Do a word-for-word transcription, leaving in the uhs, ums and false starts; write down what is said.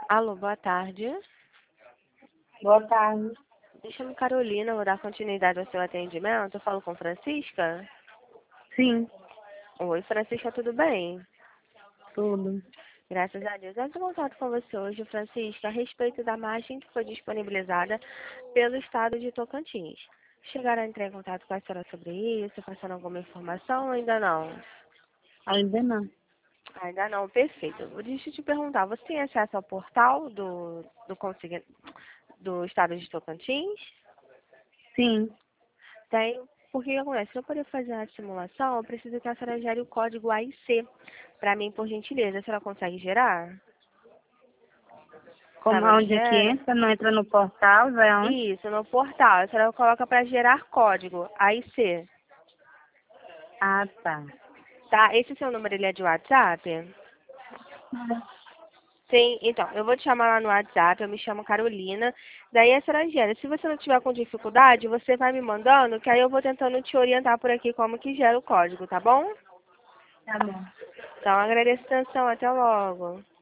Alô, boa tarde. Boa tarde. Me chamo Carolina, vou dar continuidade ao seu atendimento. Eu falo com Francisca? Sim, Oi, Francisca, tudo bem? tudo. Graças a Deus. Eu entro em contato com você hoje, Francisca, a respeito da margem que foi disponibilizada pelo estado de Tocantins. Chegaram a entrar em contato com a senhora sobre isso, passando alguma informação ou ainda não? Ainda não. Ainda não, perfeito. Deixa eu te perguntar, você tem acesso ao portal do, do, consigna- do estado de Tocantins? Sim. Tem, porque o que acontece? Se eu poder fazer a simulação, eu preciso que a senhora gere o código A I C para mim, por gentileza. A senhora consegue gerar? Como Sabe onde onde é que gera? entra? Não entra no portal, vai aonde? Isso, no portal. A senhora coloca para gerar código A I C. Ah, tá. Tá? Esse seu número, ele é de WhatsApp? Sim, então, eu vou te chamar lá no WhatsApp, eu me chamo Carolina, daí a senhora gera. Se você não tiver com dificuldade, você vai me mandando, que aí eu vou tentando te orientar por aqui como que gera o código, tá bom? Tá bom. Então, agradeço a atenção, até logo.